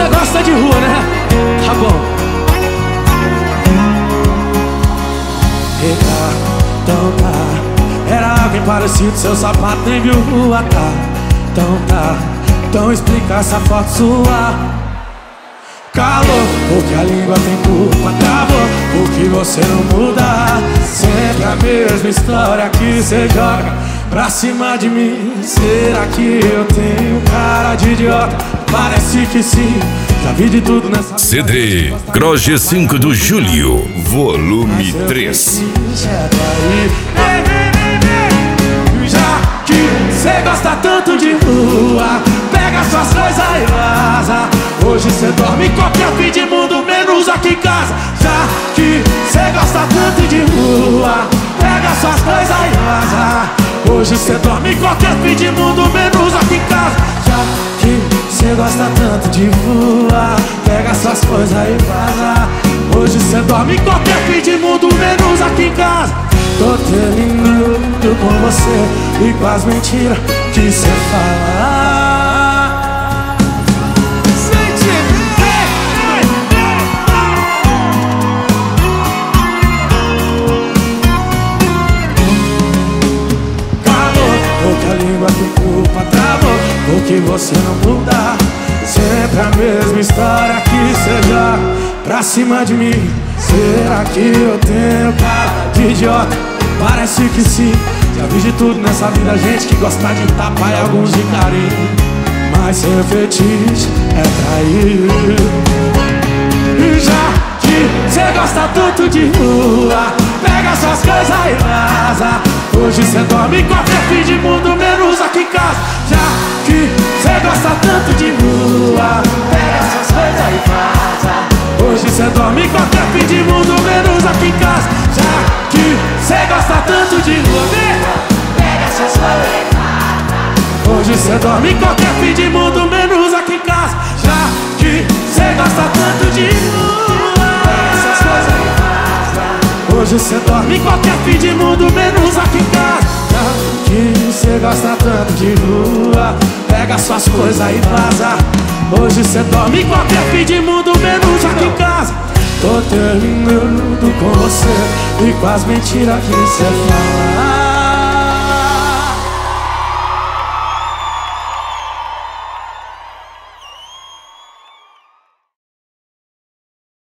Você gosta de rua, né? Tá bom. Eita, então tá. Era alguém parecido, seu sapato nem viu rua, tá. Então tá, então explica essa foto sua. Calor, porque a língua tem culpa, travou, porque você não muda. Sempre a mesma história que você joga pra cima de mim. Será que eu tenho cara de idiota? Parece que sim, já vi de tudo nessa CD Groge 5 do Júlio, volume 3. Já que cê gosta tanto de rua, pega suas coisas e vaza. Hoje cê dorme em qualquer fim de mundo, menos aqui em casa. Já que cê gosta tanto de rua, pega suas coisas e vaza. Hoje cê dorme em qualquer fim de mundo, menos aqui em casa. Já que cê gosta tanto de rua, pega suas coisas e vaza. Hoje cê dorme em qualquer fim de mundo, menos aqui em casa. Tô terminando com você e com as mentiras que cê fala. Porque a língua tem culpa, travou, porque você não muda. Sempre a mesma história que cê joga pra cima de mim. Será que eu tenho cara de idiota? Parece que sim, já vi de tudo nessa vida. Gente que gosta de tapa e alguns de carinho, mas seu fetiche é trair. E já que cê gosta tanto de rua, pega suas coisas e vaza. Hoje cê dorme em qualquer fim de mundo, menos aqui em casa. Já que cê gosta tanto de rua, pega suas coisas e vaza. Hoje cê dorme em qualquer fim de mundo, menos aqui em casa. Já que cê gosta tanto de rua, pega suas coisas e vaza. Hoje cê dorme em qualquer fim de mundo, menos aqui em casa. Já que cê gosta tanto de rua, pega suas coisas e vaza. Hoje cê dorme em qualquer fim de mundo, menos aqui em casa. Já que cê gosta tanto de rua, pega suas coisas e vaza. Hoje cê dorme em qualquer fim de mundo, menos aqui em casa. Tô terminando com você e com as mentiras que cê fala.